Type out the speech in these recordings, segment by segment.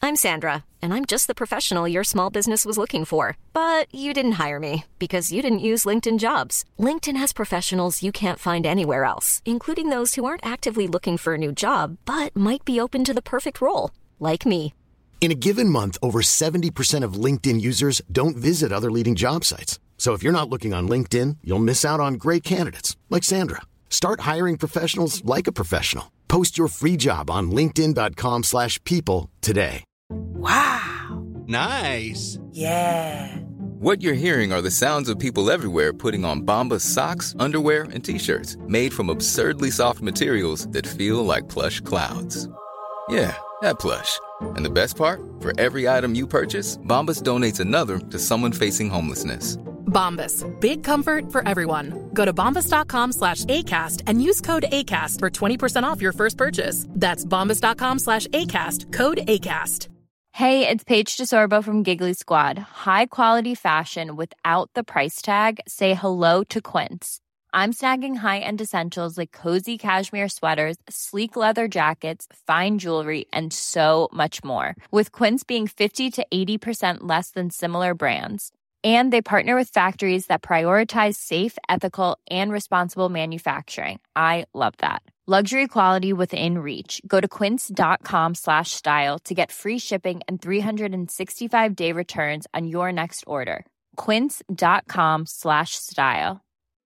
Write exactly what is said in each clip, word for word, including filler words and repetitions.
I'm Sandra, and I'm just the professional your small business was looking for. But you didn't hire me because you didn't use LinkedIn Jobs. LinkedIn has professionals you can't find anywhere else, including those who aren't actively looking for a new job, but might be open to the perfect role, like me. In a given month, over seventy percent of LinkedIn users don't visit other leading job sites. So if you're not looking on LinkedIn, you'll miss out on great candidates, like Sandra. Start hiring professionals like a professional. Post your free job on linkedin.com slash people today. Wow. Nice. Yeah. What you're hearing are the sounds of people everywhere putting on Bombas socks, underwear, and T-shirts made from absurdly soft materials that feel like plush clouds. Yeah, that plush. And the best part? For every item you purchase, Bombas donates another to someone facing homelessness. Bombas, big comfort for everyone. Go to bombas.com slash ACAST and use code ACAST for twenty percent off your first purchase. That's bombas.com slash ACAST, code ACAST. Hey, it's Paige DeSorbo from Giggly Squad. High quality fashion without the price tag. Say hello to Quince. I'm snagging high-end essentials like cozy cashmere sweaters, sleek leather jackets, fine jewelry, and so much more. With Quince being fifty to eighty percent less than similar brands. And they partner with factories that prioritize safe, ethical, and responsible manufacturing. I love that. Luxury quality within reach. Go to quince.com slash style to get free shipping and three sixty-five day returns on your next order. Quince.com slash style.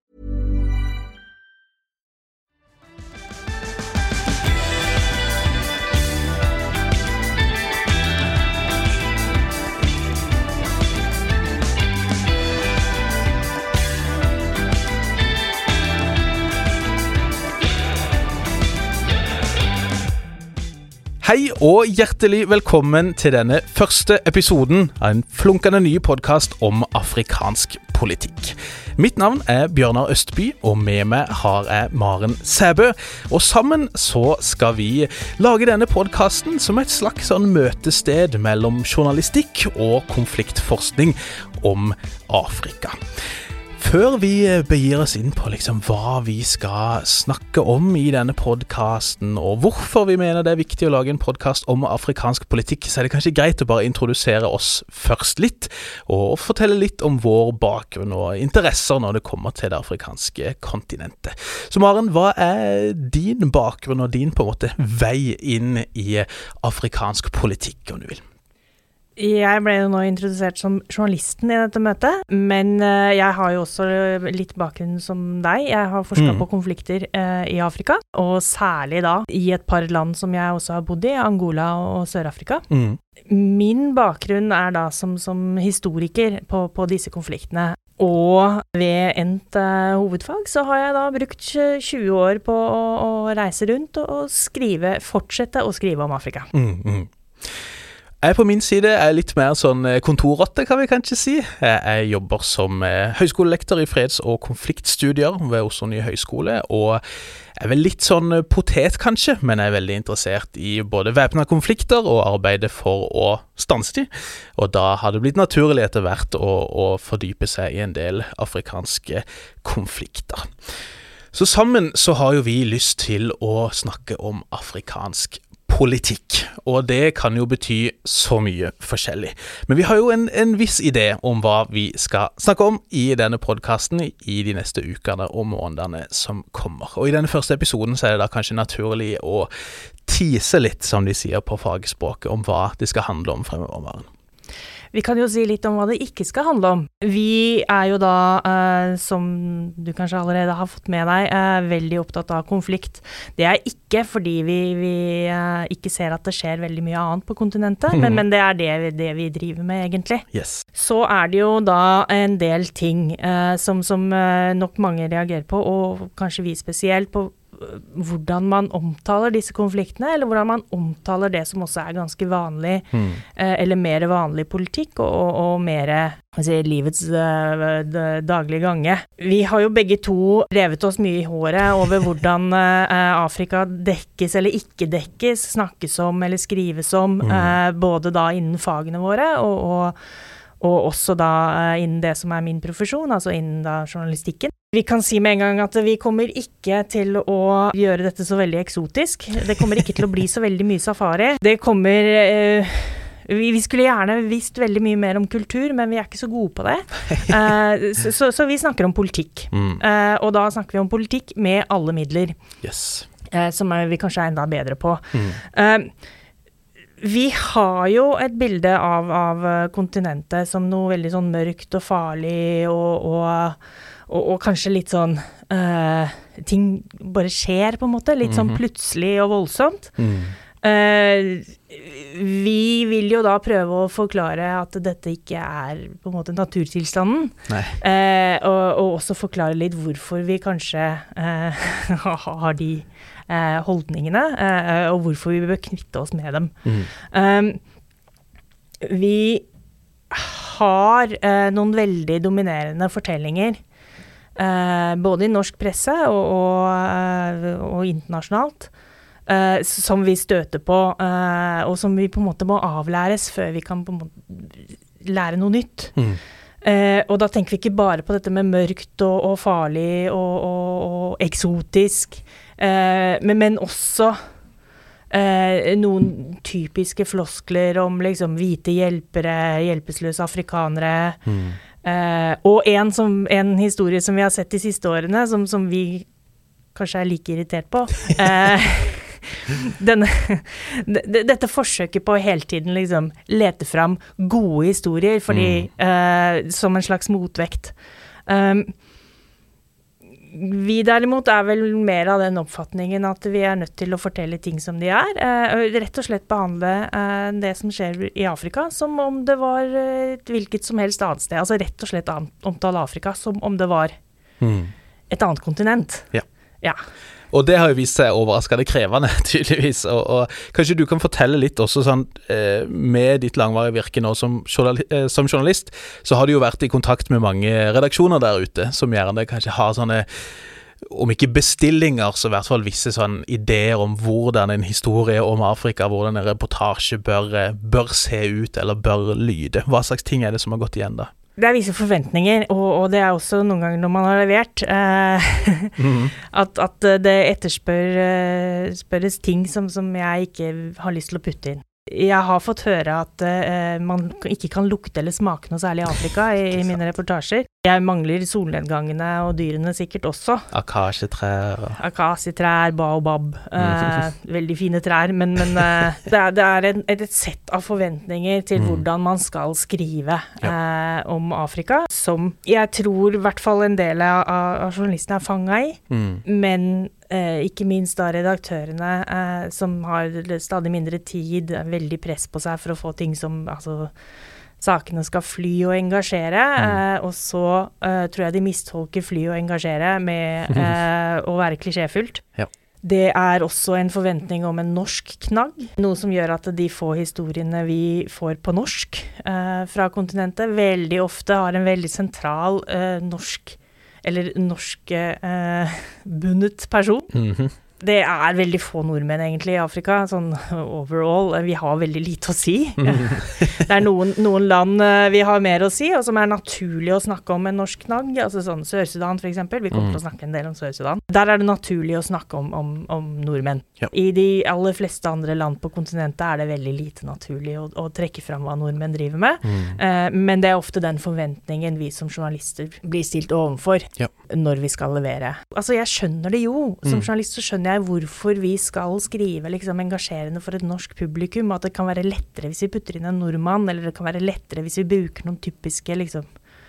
Hei og hjertelig velkommen til denne første episoden av en flunkende ny podcast om afrikansk politikk. Mitt navn er Bjørnar Østby, og med meg har jeg Maren Sæbø. Og sammen så skal vi lage denne podcasten som et slags sånn møtested mellom journalistikk og konfliktforskning om Afrika. Før vi begir oss inn på liksom hva vi skal snakke om i denne podcasten, og hvorfor vi mener det er viktig å lage en podcast om afrikansk politikk, så er det kanskje greit å bare introdusere oss først litt, og fortelle litt om vår bakgrunn og interesser når det kommer til det afrikanske kontinentet. Så Maren, hva er din bakgrunn og din på en måte vei inn i afrikansk politikk, om du vil? Jeg ble jo nå introdusert som journalisten i dette møtet, men jeg har jo også litt bakgrunn som deg. Jeg har forsket mm. på konflikter eh, i Afrika, og særlig da i et par land som jeg også har bodd i, Angola og Sør-Afrika. Mm. Min bakgrunn er da som, som historiker på, på disse konfliktene. Og ved endt uh, hovedfag så har jeg da brukt tjue år på å, å reise rundt og, og skrive, fortsette å skrive om Afrika. Mm, mm. Jeg på min side er litt mer sånn kontorrotte, kan vi kanskje si. Jeg jobber som høyskolelektor i freds- og konfliktstudier ved Oslo Nye Høyskole, og er vel litt sånn potet kanskje, men jeg er veldig interessert i både væpnede konflikter og arbeidet for å stanse de. Og da har det blitt naturlig etter hvert å, å fordype seg i en del afrikanske konflikter. Så sammen så har jo vi lyst til å snakke om afrikansk politikk, og det kan jo bety så mye forskjellig. Men vi har jo en, en viss idé om hva vi skal snakke om i denne podcasten i de neste ukene og månedene som kommer. Og i denne første episoden så er det da kanskje naturlig å tease litt, som de sier på fagspråket, om hva det skal handle om fremover, Maren. Vi kan jo si litt om hva det ikke skal handle om. Vi er jo da, eh, som du kanskje allerede har fått med deg, eh, veldig opptatt av konflikt. Det er ikke fordi vi, vi eh, ikke ser at det skjer veldig mye annet på kontinentet, mm. men, men det er det, det vi driver med egentlig. Yes. Så er det jo da en del ting eh, som, som eh, nok mange reagerer på, og kanskje vi spesielt på hvordan man omtaler disse konfliktene, eller hvordan man omtaler det som også er ganske vanlig, mm. eh, eller mer vanlig politikk, og, og mer altså, livets uh, daglige gange. Vi har jo begge to revet oss mye i håret over hvordan uh, Afrika dekkes eller ikke dekkes, snakkes om eller skrives om, mm. uh, både da innen fagene våre, og, og og også da innen det som er min profesjon, altså innen da journalistikken. Vi kan si med en gang at vi kommer ikke til å gjøre dette så veldig eksotisk. Det kommer ikke til å bli så veldig mye safari. Det kommer eh, vi, vi skulle gjerne visst veldig mye mer om kultur, men vi er ikke så gode på det. uh, så, så, så vi snakker om politikk. Mm. Uh, og da snakker vi om politikk med alle midler. Yes. Uh, som er, vi kanskje er enda bedre på. Mm. Uh, vi har jo et bilde av, av kontinentet som noe veldig sånn mørkt og farlig, og, og, og, og kanskje litt sånn, uh, ting bare skjer på en måte, litt sånn plutselig og voldsomt. Mm. Uh, vi vil jo da prøve å forklare at dette ikke er på en måte naturtilstanden, uh, og, og også forklare litt hvorfor vi kanskje uh, har de uh, holdningene, uh, og hvorfor vi bør knytte oss med dem. Mm. Um, vi har uh, noen veldig dominerende fortellinger, uh, både i norsk presse og, og, uh, og internasjonalt, Uh, som vi støter på, uh, og som vi på en måte må avlæres før vi kan på en måte lære noe nytt. Mm. Uh, og da tenker vi ikke bare på dette med mørkt og, og farlig og, og, og eksotisk, uh, men, men også uh, noen typiske floskler om liksom hvite hjelpere, hjelpeløse afrikanere, mm. uh, og en, som, en historie som vi har sett de siste årene, som, som vi kanskje er like irritert på. Uh, Denne, dette forsøket på hele tiden liksom lete fram gode historier, fordi, mm. uh, som en slags motvekt. Um, vi derimot er vel mer av den oppfatningen at vi er nødt til å fortelle ting som de er, uh, rett og slett behandle uh, det som skjer i Afrika som om det var uh, hvilket som helst annet sted, altså rett og slett omtale Afrika som om det var mm. et annet kontinent. Ja. Ja. Og det har jo vist seg overraskende krevende, tydeligvis. Og, og kanskje du kan fortelle litt også sånn, eh, med ditt langvarige virke nå som, journal, eh, som journalist, så har du jo vært i kontakt med mange redaksjoner der ute, som gjerne kanskje har sånne, om ikke bestillinger, så i hvert fall visse sånne ideer om hvordan en historie om Afrika, hvordan en reportasje bør, bør se ut, eller bør lyde. Hva slags ting er det som har gått igjen da? Det er visse forventninger, og, og det er også noen ganger når man har levert, eh, mm. at, at det etterspørres ting som, som jeg ikke har lyst til å putte inn. Jeg har fått høre at uh, man ikke kan lukte eller smake noe særlig i Afrika i, i mine reportasjer. Jeg mangler solnedgangene og dyrene sikkert også. Akasjetrær. Akasjetrær, baobab. Uh, veldig fine trær, men, men uh, det er, det er en, et sett av forventninger til mm. hvordan man skal skrive uh, ja. om Afrika, som jeg tror i hvert fall en del av, av journalistene er fanget i, mm. men Eh, ikke minst da redaktørene eh, som har stadig mindre tid, veldig press på seg for å få ting som, altså, sakene skal fly og engasjere, mm. eh, og så eh, tror jeg de mistolker fly og engasjere med eh, å være klisjéfullt. Ja. Det er også en forventning om en norsk knagg, noe som gjør at de få historiene vi får på norsk eh, fra kontinentet, veldig ofte har en veldig sentral eh, norsk eller norsk eh, bundet person. Mm-hmm. Det er veldig få nordmenn egentlig i Afrika, sånn overall. Vi har veldig lite å si. Mm-hmm. Det er noen, noen land vi har mer å si, og som er naturlig å snakke om en norsk knagg, altså sånn Sør-Sudan for eksempel. Vi kommer mm. til å snakke en del om Sør-Sudan. Der er det naturlig å snakke om, om, om nordmenn. Ja. I de aller fleste andre land på kontinentet er det veldig lite naturlig å, å trekke fram hva nordmenn driver med. Mm. Eh, men det er ofte den forventningen vi som journalister blir stilt overfor ja. når vi skal levere. Altså jeg skjønner det jo. Som mm. journalist så skjønner jeg hvorfor vi skal skrive liksom engasjerende for et norsk publikum, at det kan være lettere hvis vi putter inn en nordmann, eller det kan være lettere hvis vi bruker noen typiske liksom,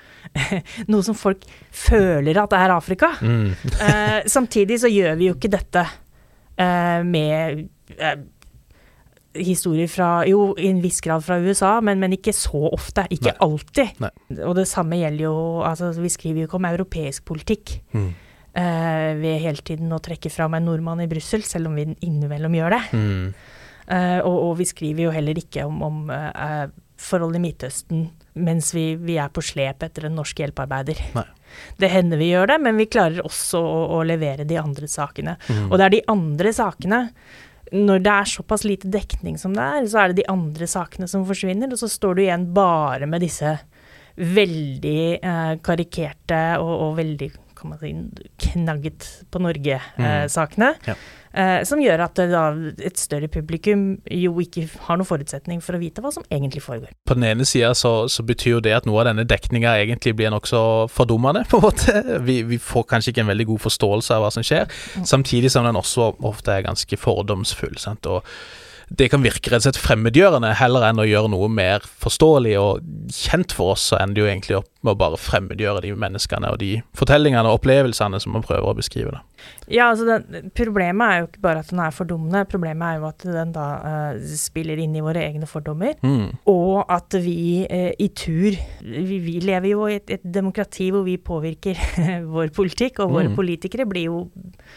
noe som folk føler at det er Afrika. Mm. eh, samtidig så gjør vi jo ikke dette eh, med eh, historier fra, jo i en viss grad fra U S A, men, men ikke så ofte, ikke Nei. alltid. Nei. Og det samme gjelder jo, altså vi skriver jo ikke om europeisk politikk. Mm. Uh, ved hele tiden å trekke fram en nordmann i Brussel, selv om vi innimellom gjør det. Mm. Uh, og, og vi skriver jo heller ikke om, om uh, forhold i Midtøsten mens vi, vi er på slep etter en norsk hjelpearbeider. Nei. Det hender vi gjør det, men vi klarer også å, å levere de andre sakene. Mm. Og det er de andre sakene, når det er såpass lite dekning som det er, så er det de andre sakene som forsvinner, og så står du igjen bare med disse veldig uh, karikerte og, og veldig kan man si, knagget på Norge-sakene, Mm. Ja. eh, som gjør at da, et større publikum jo ikke har noen forutsetning for å vite hva som egentlig foregår. På den ene siden så, så betyr jo det at noe av denne dekningen egentlig blir nok så fordummende, på en måte. Vi, vi får kanskje ikke en veldig god forståelse av hva som skjer, mm. samtidig som den også ofte er ganske fordomsfull, sant? Og det kan virke rett og slett fremmedgjørende, heller enn å gjøre noe mer forståelig og kjent for oss, så ender det jo egentlig opp med å bare fremmedgjøre de menneskene og de fortellingene og opplevelsene som man prøver å beskrive det. Ja, altså den, problemet er jo ikke bare at den er fordummende, problemet er jo at den da uh, spiller inn i våre egne fordommer, mm. og at vi uh, i tur, vi, vi lever jo i et, et demokrati hvor vi påvirker vår politikk, og våre mm. politikere blir jo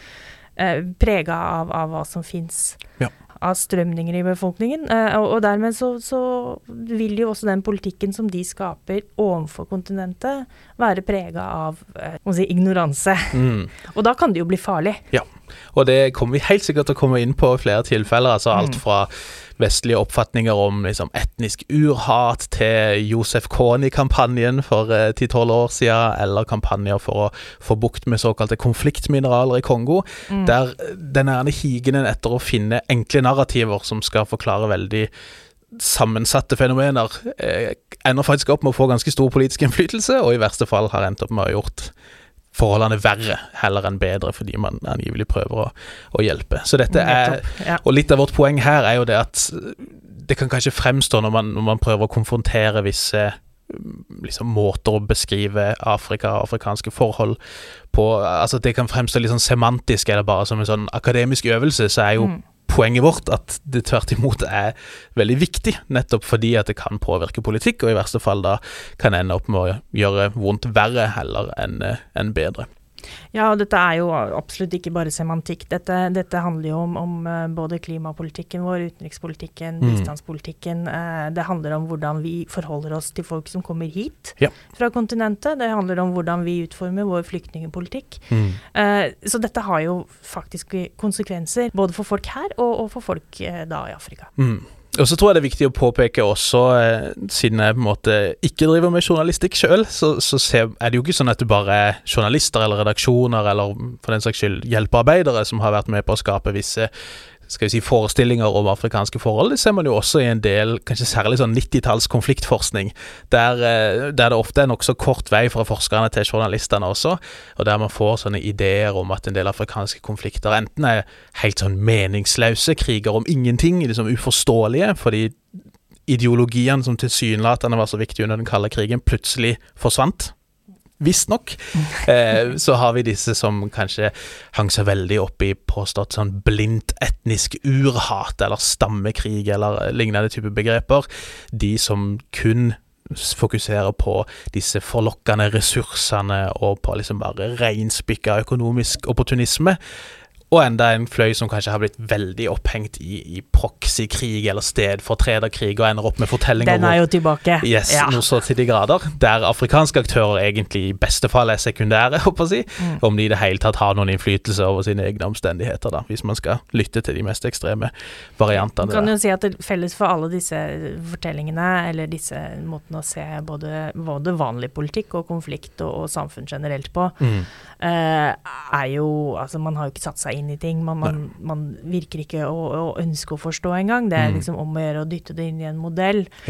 uh, preget av, av hva som finnes. Ja. Av strømninger i befolkningen, uh, og, og dermed så, så vil jo også den politikken som de skaper overfor kontinentet være preget av uh, si, ignoranse. Mm. Og da kan det jo bli farlig. Ja, og det kommer vi helt sikkert til å komme inn på i flere tilfeller, altså alt fra vestlige oppfatninger om liksom, etnisk urhat til Josef Kony-kampanjen for eh, ti til tolv år siden, eller kampanjer for å få bukt med såkalte konfliktmineraler i Kongo, mm. der den er higenen etter å finne enkle narrativer som skal forklare veldig sammensatte fenomener, eh, ender faktisk opp med å få ganske stor politisk innflytelse, og i verste fall har endt opp med å ha gjort forholdene verre, heller enn bedre, fordi man angivelig prøver å, å hjelpe. Så dette er, ja. Og litt av vårt poeng her er jo det at det kan kanskje fremstå når man, når man prøver å konfrontere visse liksom, måter å beskrive Afrika og afrikanske forhold på, altså det kan fremstå litt sånn semantisk, eller bare som en sånn akademisk øvelse, så er jo mm. poenget vårt at det tvert imot er veldig viktig, nettopp fordi at det kan påvirke politikk, og i verste fall da kan ende opp med å gjøre vondt verre heller enn, enn bedre. Ja, og dette er jo absolutt ikke bare semantikk. Dette, dette handler jo om, om både klimapolitikken vår, utenrikspolitikken, mm. bistandspolitikken. Det handler om hvordan vi forholder oss til folk som kommer hit ja. Fra kontinentet. Det handler om hvordan vi utformer vår flyktningepolitikk. Mm. Så dette har jo faktisk konsekvenser, både for folk her og, og for folk da i Afrika. Mm. Og så tror jeg det er viktig å påpeke også, eh, siden jeg på en måte ikke driver med journalistikk selv, så, så ser, er det jo ikke sånn at det bare er journalister eller redaksjoner eller for den saks skyld hjelpearbeidere som har vært med på å skape visse skal vi si, forestillinger om afrikanske forhold. Det ser man jo også i en del, kanskje særlig sånn nittitalls konfliktforskning, der, der det ofte er nok så kort vei fra forskerne til journalistene også, og der man får sånne ideer om at en del afrikanske konflikter enten er helt sånn meningsløse kriger om ingenting, liksom uforståelige, fordi ideologiene som tilsynelatende var så viktige under den kalde krigen plutselig forsvant. Visst nok, eh, så har vi disse som kanskje hang seg veldig opp i påstått sånn blindt etnisk urhat, eller stammekrig, eller lignende type begreper. De som kun fokuserer på disse forlokkende ressursene, og på liksom bare reinspikka økonomisk opportunisme. Og enda en fløy som kanskje har blitt veldig opphengt i, i proxykrig eller stedfortrederkrig, og ender opp med fortellinger. Den er jo tilbake. Yes, ja. Noe så til de grader, der afrikanske aktører egentlig i beste fall er sekundære, håper jeg, mm. om de i det hele tatt har noen innflytelse over sine egne omstendigheter, da, hvis man skal lytte til de mest ekstreme variantene. Man kan jo si at det felles for alle disse fortellingene, eller disse måtene å se både, både vanlig politikk og konflikt og, og samfunn generelt på, mm. uh, er jo, altså man har jo ikke satt seg inn i ting, man, man, man virker ikke å, å ønske å forstå engang. Det er liksom om å gjøre å dytte det inn i en modell, ja.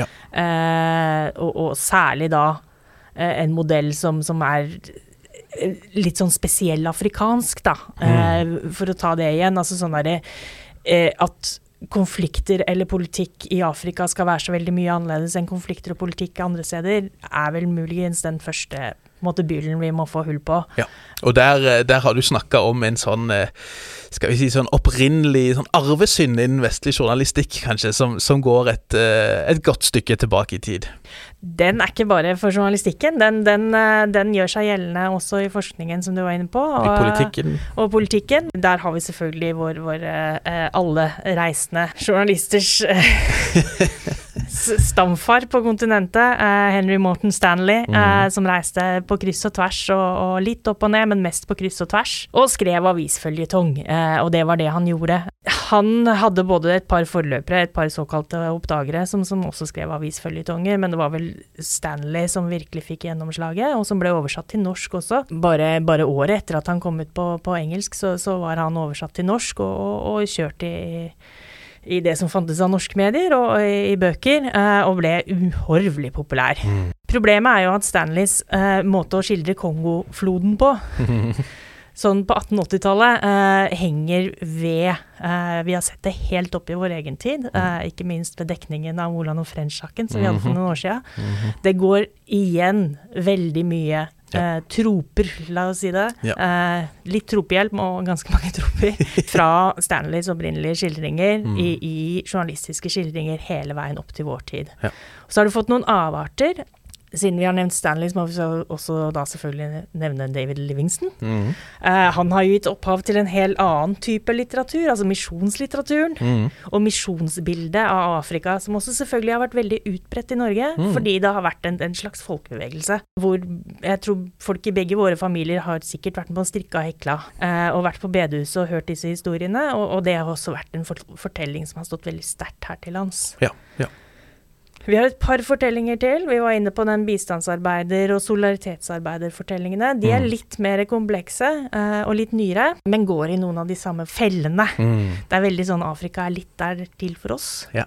eh, og, og særlig da eh, en modell som, som er litt sånn spesiell afrikansk da, mm. eh, for å ta det igjen, altså sånn der, eh, at konflikter eller politikk i Afrika skal være så veldig mye annerledes enn konflikter og politikk andre steder, er vel muligens den første måte byllen vi må få hull på. Ja, og der, der har du snakket om en sånn, skal vi si sånn opprinnelig sånn arvesynd innen vestlig journalistikk, kanskje, som, som går et, et godt stykke tilbake i tid. Den er ikke bare for journalistikken, den, den, den gjør seg gjeldende også i forskningen som du var inne på. Og, I politikken. Og politikken. Der har vi selvfølgelig vår, vår alle reisende journalisters stamfar på kontinentet, uh, Henry Morton Stanley, uh, Mm. som reiste på kryss og tvers, og, og litt opp og ned, men mest på kryss og tvers, og skrev avisføljetong, uh, og det var det han gjorde. Han hadde både et par forløpere, et par såkalte oppdagere, som, som også skrev avisfølgetonger, men det var vel Stanley som virkelig fikk gjennomslaget, og som ble oversatt til norsk også. Bare, bare året etter at han kom ut på, på engelsk, så, så var han oversatt til norsk, og, og, og kjørt i i det som fantes av norske medier og i, i bøker, eh, og ble uhorvelig populær. Mm. Problemet er jo at Stanleys eh, måte å skildre Kongo-floden på, sånn på atten åtti-tallet, eh, henger ved, eh, vi har sett det helt opp i vår egen tid, eh, ikke minst ved dekningen av Moland og French-saken, som vi hadde for noen år siden. Mm-hmm. Det går igjen veldig mye Ja. Eh, troper, la oss si det. Ja. Eh, litt tropehjelp og ganske mange troper fra Stanleys opprinnelige skildringer mm. i, i journalistiske skildringer hele veien opp til vår tid. Ja. Så har du fått noen avarter. Siden vi har nevnt Stanley, så må vi også da selvfølgelig nevne David Livingstone. Mm. Eh, han har jo gitt opphav til en helt annen type litteratur, altså misjonslitteraturen, mm. og misjonsbildet av Afrika, som også selvfølgelig har vært veldig utbredt i Norge, mm. fordi det har vært en, en slags folkebevegelse, hvor jeg tror folk i begge våre familier har sikkert vært på strikka og hekla, eh, og vært på bedehuset og hørt disse historiene, og, og det har også vært en fortelling som har stått veldig sterkt her til lands. Ja, ja. Vi har et par fortellinger til. Vi var inne på den bistandsarbeider- og solidaritetsarbeiderfortellingene. De er litt mer komplekse uh, og litt nyere, men går i noen av de samme fellene. Mm. Det er veldig sånn, Afrika er litt der til for oss. Ja.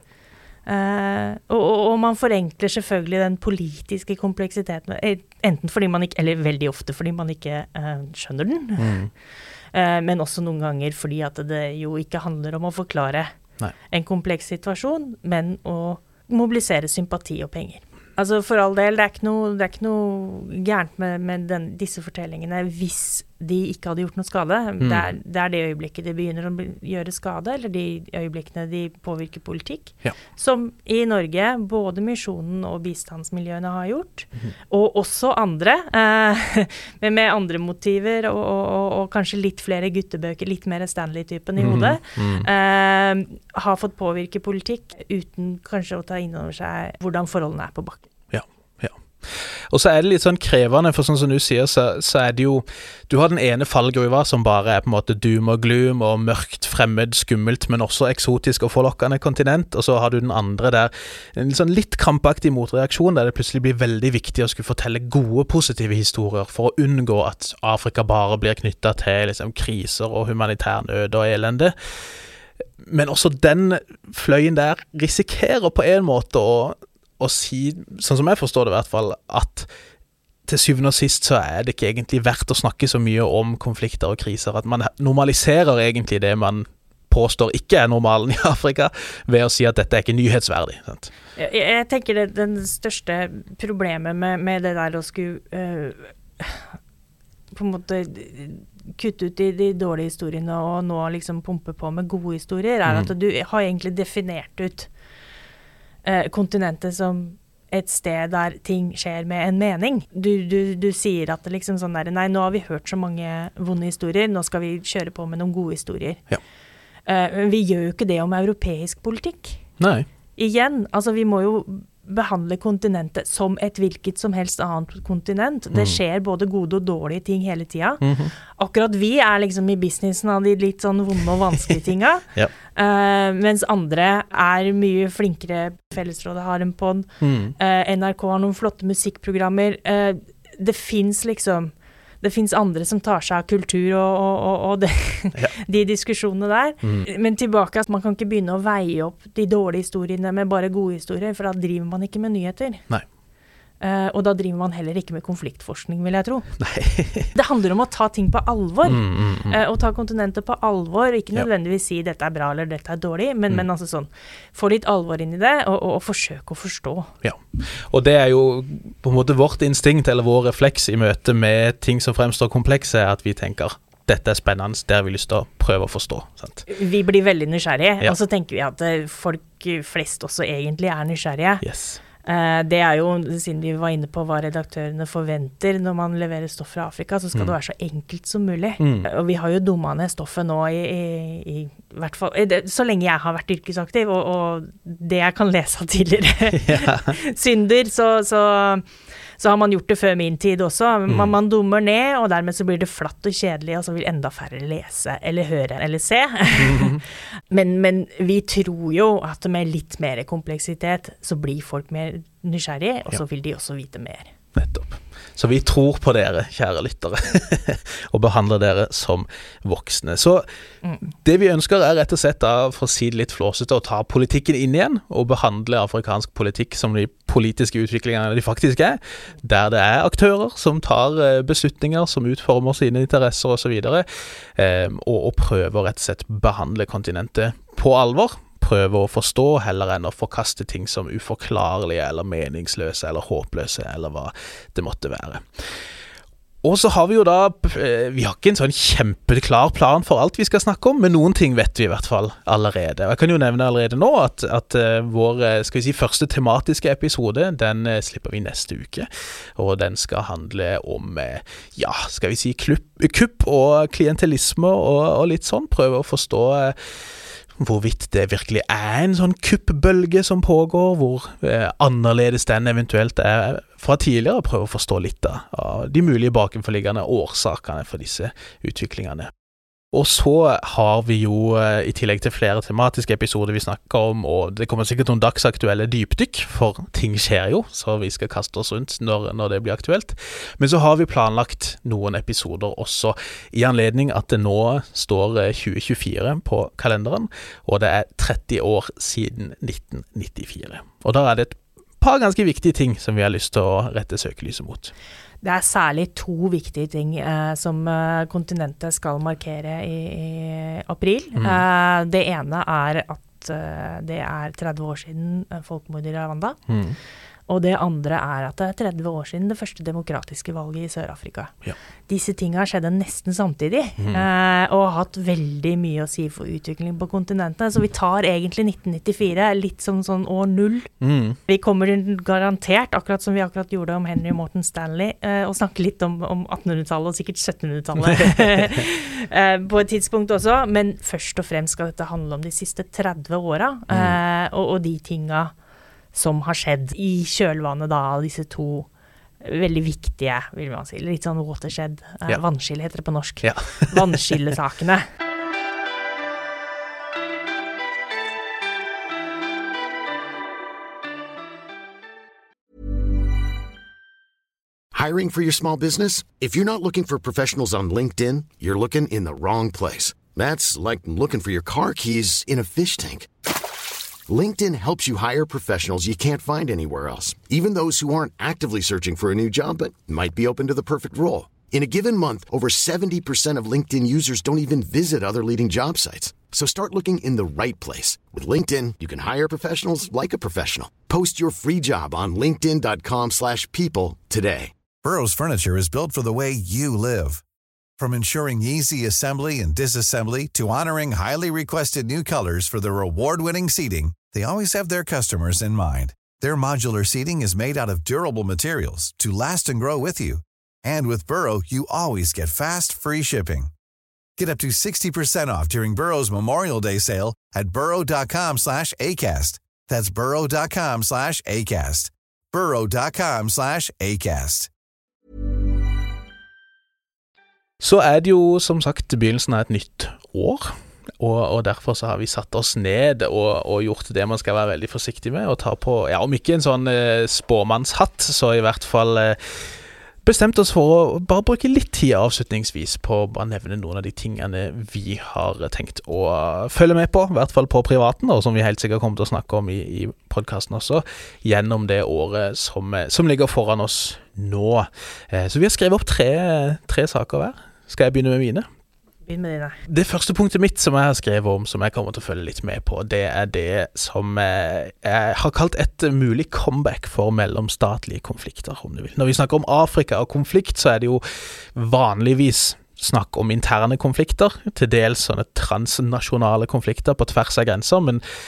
Uh, og, og, og man forenkler selvfølgelig den politiske kompleksiteten, enten fordi man ikke, eller veldig ofte fordi man ikke uh, skjønner den, mm. uh, men også noen ganger fordi at det jo ikke handler om å forklare Nei. En kompleks situasjon, men å mobilisere sympati og penger. Altså for all del, det er ikke noe, det er ikke noe gærent med, med den, disse fortellingene hvis de ikke hadde gjort noe skade. Mm. Det, er, det er det øyeblikket de begynner å gjøre skade, eller de øyeblikkene de påvirker politikk. Ja. Som i Norge, både misjonen og bistandsmiljøene har gjort, mm. og også andre, eh, med, med andre motiver, og, og, og kanskje litt flere guttebøker, litt mer Stanley-typen i hodet, mm. Mm. Eh, har fått påvirke politikk uten kanskje å ta inn over seg hvordan forholdene er på bakken. Og så er det litt sånn krevende, for sånn som du sier, så, så er det jo, du har den ene fallgruva som bare er på en måte doom og gloom og mørkt, fremmed, skummelt, men også eksotisk og forlokkende kontinent, og så har du den andre der, en sånn litt krampaktig motreaksjon, der det plutselig blir veldig viktig å skulle fortelle gode, positive historier for å unngå at Afrika bare blir knyttet til liksom, kriser og humanitær nød og elende. Men også den fløyen der risikerer på en måte å å si, sånn som jeg forstår det i hvert fall, at til syvende og sist så er det ikke egentlig verdt å snakke så mye om konflikter og kriser, at man normaliserer egentlig det man påstår ikke er normalen i Afrika, ved å si at dette er ikke nyhetsverdig. Sant? Jeg, jeg tenker det den største problemet med, med det der å skulle uh, på en måte kutte ut de, de dårlige historiene og nå liksom pumpe på med gode historier, er at du har egentlig definert ut Eh, kontinentet som et sted der ting skjer med en mening. Du, du, du sier at det liksom sånn der, nei, nå har vi hørt så mange vonde historier, nå skal vi kjøre på med noen gode historier. Ja. Eh, men vi gjør jo ikke det om europeisk politikk. Nei. Igjen, altså vi må jo behandle kontinentet som et hvilket som helst annet kontinent. Det skjer både gode og dårlige ting hele tiden. Mm-hmm. Akkurat vi er liksom i businessen av de litt sånn vonde og vanskelige tinga, ja. uh, mens andre er mye flinkere. Fellesrådet har en podd, mm. uh, N R K har noen flotte musikkprogrammer. Uh, det finnes liksom Det finnes andre som tar seg av kultur og, og, og det, ja. de diskusjonene der. Mm. Men tilbake, man kan ikke begynne å veie opp de dårlige historiene med bare gode historier, for da driver man ikke med nyheter. Nei. Uh, og da driver man heller ikke med konfliktforskning, vil jeg tro. Nei. Det handler om å ta ting på alvor, mm, mm, mm. Uh, og ta kontinentet på alvor, ikke nødvendigvis si dette er bra eller dette er dårlig, men, mm. men altså sånn, få litt alvor inn i det, og, og, og forsøke å forstå. Ja, og det er jo på en måte vårt instinkt, eller vår refleks i møte med ting som fremstår komplekse, at vi tenker, dette er spennende, det har vi lyst til å prøve å forstå. Sant? Vi blir veldig nysgjerrige, ja. Og så tenker vi at folk flest også egentlig er nysgjerrige. Yes. Eh, det er jo, siden vi var inne på hva redaktørene forventer når man leverer stoff fra Afrika, så skal mm. det være så enkelt som mulig. Mm. Og vi har jo dummet ned stoffet nå i, i, i hvert fall, så lenge jeg har vært yrkesaktiv, og, og det jeg kan lese av tidligere yeah. synder, så, så, så har man gjort det før min tid også. Mm. Man, man dummer ned, og dermed så blir det flatt og kjedelig, og så vil enda færre lese, eller høre, eller se. Mm. men, men vi tror jo at med litt mer kompleksitet, så blir folk mer nysgjerrige, og så ja. vil de også vite mer. Nettopp. Så vi tror på dere, kjære lyttere, og behandler dere som voksne. Så mm. det vi ønsker er rett og slett, da, for å si det litt flåsete, å ta politikken inn igjen, og behandle afrikansk politikk som de politiske utviklingene de faktisk er, der det er aktører som tar beslutninger, som utformer sine interesser og så videre, og, og prøver rett og slett behandle kontinentet på alvor, prøve å forstå heller enn å forkaste ting som uforklarlige eller meningsløse eller håpløse eller hva det måtte være. Og så har vi jo da, vi har ikke en sånn kjempeklar plan for alt vi skal snakke om, men noen ting vet vi i hvert fall allerede. Og jeg kan jo nevne allerede nå at, at vår, skal vi si, første tematiske episode, den slipper vi neste uke, og den skal handle om, ja, skal vi si, klupp, kupp og klientelisme og, og litt sånn, prøve å forstå hvorvidt det virkelig er en sånn kuppbølge som pågår, hvor eh, annerledes den eventuelt er fra tidligere, prøve å forstå litt da, av de mulige bakenforliggende årsakene for disse utviklingene. Og så har vi jo, i tillegg til flere tematiske episoder vi snakker om, og det kommer sikkert noen dagsaktuelle dypdykk, for ting skjer jo, så vi skal kaste oss rundt når, når det blir aktuelt. Men så har vi planlagt noen episoder også, i anledning at det nå står tjue tjuefire på kalenderen, og det er tretti år siden nitten nittifire. Og da er det et par ganske viktige ting som vi har lyst til å rette søkelyset mot. Det er særlig to viktige ting eh, som eh, kontinentet skal markere i, i april. Mm. Eh, det ene er at eh, det er tretti år siden folkemordet i Rwanda. Mm. Og det andre er at det er tretti år siden det første demokratiske valget i Sør-Afrika. Ja. Disse tingene skjedde nesten samtidig, mm. eh, og har hatt veldig mye å si for utviklingen på kontinentet. Så vi tar egentlig nitten nittifire litt som sånn år null. Mm. Vi kommer garantert, akkurat som vi akkurat gjorde om Henry Morton Stanley, eh, og snakke litt om, om attenhundretallet og sikkert syttenhundretallet eh, på et tidspunkt også. Men først og fremst skal dette handle om de siste tretti åra, eh, og, og de tingene som har skjedd i kjølvannet da av disse to veldig viktige, vil man si, litt sånn watershed, eh, ja. Vannskille heter det på norsk, ja. Vannskillesakene. Hiring for your small business? If you're not looking for professionals on LinkedIn, you're looking in the wrong place. That's like looking for your car keys in a fish tank. LinkedIn helps you hire professionals you can't find anywhere else, even those who aren't actively searching for a new job but might be open to the perfect role. In a given month, over seventy percent of LinkedIn users don't even visit other leading job sites. So start looking in the right place. With LinkedIn, you can hire professionals like a professional. Post your free job on linkedin dot com slash people today. Burrow's furniture is built for the way you live. From ensuring easy assembly and disassembly to honoring highly requested new colors for their award-winning seating, they always have their customers in mind. Their modular seating is made out of durable materials to last and grow with you. And with Burrow, you always get fast, free shipping. Get up to sixty percent off during Burrow's Memorial Day sale at burrow dot com slash acast. That's burrow dot com slash acast. burrow dot com slash acast. Så er det jo som sagt begynnelsen av et nytt år, og, og derfor så har vi satt oss ned og, og gjort det man skal være veldig forsiktig med, og ta på, ja, om ikke en sånn eh, spåmannshatt, så i hvert fall eh, bestemt oss for å bare bruke litt tid avslutningsvis på å bare nevne noen av de tingene vi har tenkt å følge med på, i hvert fall på privaten, og som vi helt sikkert kommer til å snakke om i, i podcasten også, gjennom det året som, som ligger foran oss nå. Eh, så vi har skrevet opp tre, tre saker hver. Skal jeg begynne med mine? Begynn med dine. Det første punktet mitt som jeg har skrevet om, som jeg kommer til å følge litt med på, det er det som jeg har kalt et mulig comeback for mellomstatlige konflikter, om du vil. Når vi snakker om Afrika og konflikt, så er det jo vanligvis snakk om interne konflikter, til dels sånne transnasjonale konflikter på tvers av grenser, men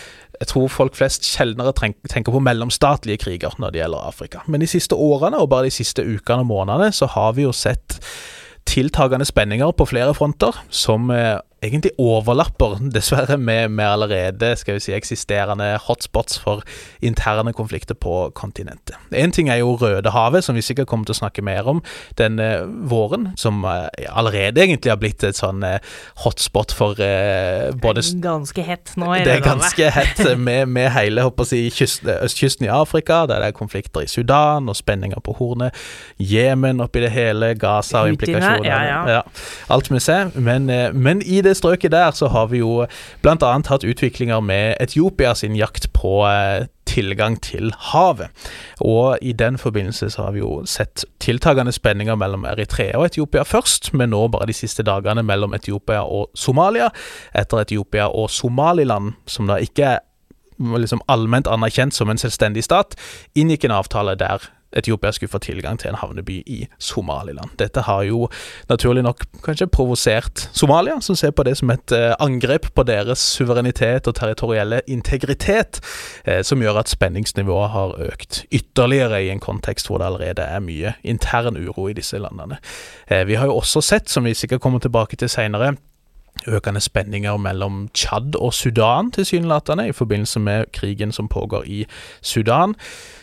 jeg tror folk flest sjeldnere tenker på mellomstatlige kriger når det gjelder Afrika. Men de siste årene, og bare de siste ukene og månedene, så har vi jo sett tiltagende spenninger på flere fronter, som eh, egentlig overlapper dessverre med, med allerede, skal vi si, eksisterende hotspots for interne konflikter på kontinentet. En ting er jo Rødehavet, som vi sikkert kommer til å snakke mer om denne våren, som eh, allerede egentlig har blitt et sånn eh, hotspot for eh, både... Det er ganske hett nå i Det er Rødehavet. ganske hett med, med hele, håper jeg, kyst, østkysten i Afrika, der det er konflikter i Sudan og spenninger på Hornet, Jemen oppi det hele, Gaza og implikasjoner. Ja, ja. Ja, alt med seg, men, eh, men i det strøket der så har vi jo blant annet hatt utviklinger med Etiopia sin jakt på eh, tilgang til havet. Og i den forbindelse så har vi jo sett tiltagende spenninger mellom Eritrea og Etiopia først, men nå bare de siste dagene mellom Etiopia og Somalia, etter Etiopia og Somaliland, som da ikke er liksom allment anerkjent som en selvstendig stat, inngikk en avtale der Etiopia skulle få tilgang til en havneby i Somaliland. Dette har jo naturlig nok kanskje provosert Somalia, som ser på det som et eh, angrep på deres suverenitet og territorielle integritet, eh, som gjør at spenningsnivået har økt ytterligere i en kontekst hvor det allerede er mye intern uro i disse landene. Eh, vi har jo også sett, som vi sikkert kommer tilbake til senere, økende spenninger mellom Tchad og Sudan tilsynelatende i forbindelse med krigen som pågår i Sudan.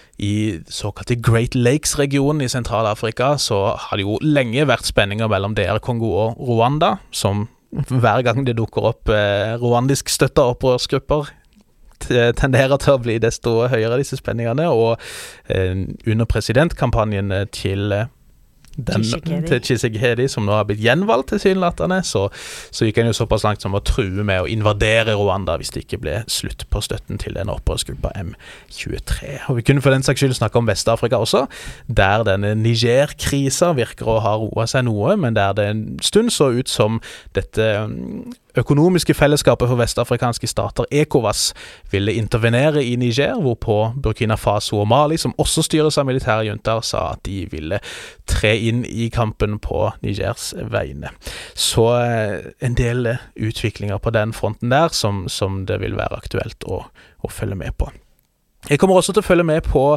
I såkalte Great Lakes-regionen i Sentralafrika så har det jo lenge vært spenninger mellom D R Kongo og Rwanda, som hver gang det dukker opp eh, rwandisk støtta opprørsgrupper tenderer til å bli desto høyere disse spenningene, og eh, under presidentkampanjen til eh, Den, til Tshisekedi, som nå har blitt gjenvalgt til synlaterne, så, så gikk han jo såpass langt som å true med å invadere Rwanda hvis det ikke ble slutt på støtten til den opprørsgruppa M tjuetre. Og vi kunne for den saks skyld snakke om Vest-Afrika også, der denne Niger-krisa virker å ha roet seg noe, men der det en stund så ut som dette økonomiske fellesskapet for vestafrikanske stater, ECOWAS, ville intervenere i Niger, hvorpå Burkina Faso og Mali, som også styres av militære junter, sa at de ville tre inn i kampen på Nigers vegne. Så en del utviklinger på den fronten der, som, som det vil være aktuelt å, å følge med på. Jeg kommer også til å følge med på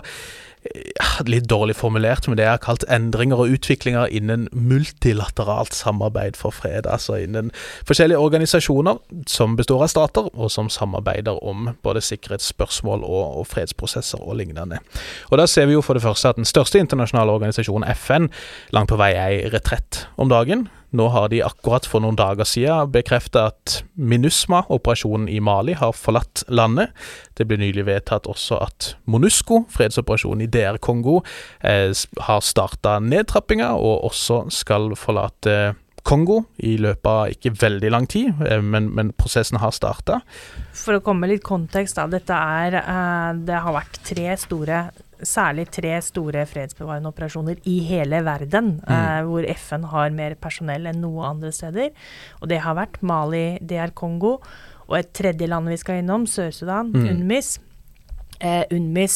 litt dårlig formulert, men det er kalt endringer og utviklinger innen multilateralt samarbeid for fred, altså innen forskjellige organisasjoner som består av stater, og som samarbeider om både sikkerhetsspørsmål og, og fredsprosesser og lignende. Og da ser vi jo for det første at den største internasjonale organisasjonen, F N, langt på vei er i retrett om dagen. Nå har de akkurat for noen dager siden bekreftet at MINUSMA, operasjonen i Mali, har forlatt landet. Det ble nylig vedtatt også at MONUSCO, fredsoperasjonen i D R Kongo, eh, har startet nedtrappinger og også skal forlate Kongo i løpet av ikke veldig lang tid, eh, men, men prosessen har startet. For å komme litt kontekst da, dette er, eh, det har vært tre store særlig tre store fredsbevarende operasjoner i hele verden, mm. eh, hvor F N har mer personell enn noe andre steder. Og det har vært Mali, D R Kongo, og et tredje land vi skal innom, Sør-Sudan, mm. UNMIS. Eh, UNMIS